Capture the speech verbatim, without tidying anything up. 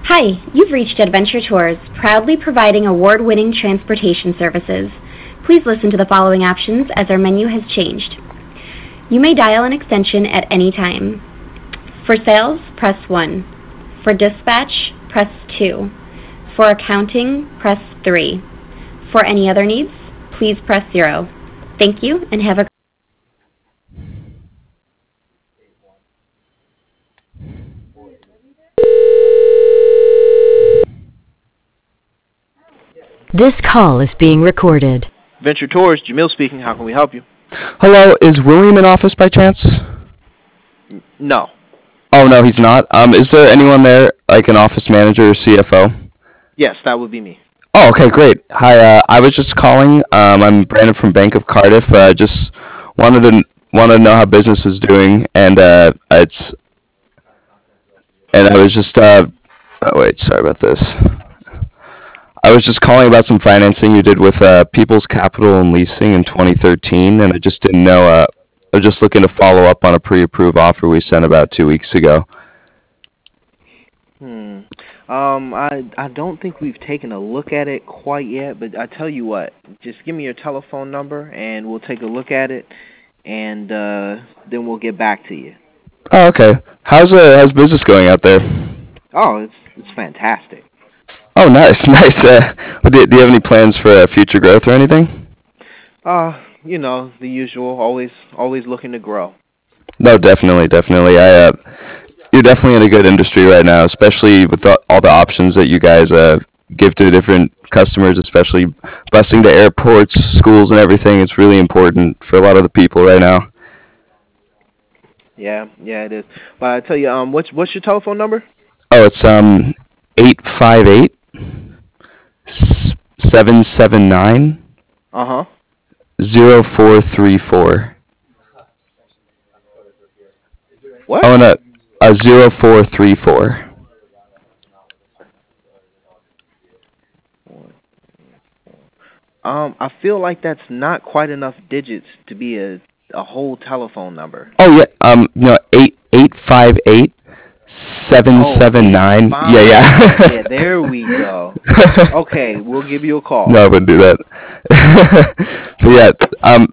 Hi, you've reached Adventure Tours, proudly providing award-winning transportation services. Please listen to the following options as our menu has changed. You may dial an extension at any time. For sales, press one. For dispatch, press two. For accounting, press three. For any other needs, please press zero. Thank you and have a This call is being recorded. Venture Tours, Jamil speaking. How can we help you? Hello, is William in office by chance? No. Oh, no, he's not. Um, is there anyone there, like an office manager or C F O? Yes, that would be me. Oh, okay, great. Hi, uh, I was just calling. Um, I'm Brandon from Bank of Cardiff. I uh, just wanted to wanted to know how business is doing, and uh, it's and I was just uh, oh wait, sorry about this. I was just calling about some financing you did with uh, People's Capital and Leasing in twenty thirteen, and I just didn't know. Uh, I was just looking to follow up on a pre-approved offer we sent about two weeks ago. Hmm. Um, I I don't think we've taken a look at it quite yet, but I tell you what, just give me your telephone number and we'll take a look at it, and uh, then we'll get back to you. Oh, okay. How's uh, how's business going out there? Oh, it's it's fantastic. Oh, nice, nice. Uh, do, do you have any plans for uh, future growth or anything? Uh, you know, the usual, always always looking to grow. No, definitely, definitely. I, uh, you're definitely in a good industry right now, especially with the, all the options that you guys uh, give to different customers, especially busing to airports, schools, and everything. It's really important for a lot of the people right now. Yeah, yeah, it is. But I tell you, um, what's what's your telephone number? Oh, it's um eight five eight seven seven nine Uh huh. zero four three four. What? Oh, no, uh, zero four three four. Um, I feel like that's not quite enough digits to be a a whole telephone number. Oh yeah, um, no, eight eight five eight seven seven nine. Oh, Yeah, yeah. Yeah, there we go. Okay, we'll give you a call. No, I wouldn't do that. But yeah, um,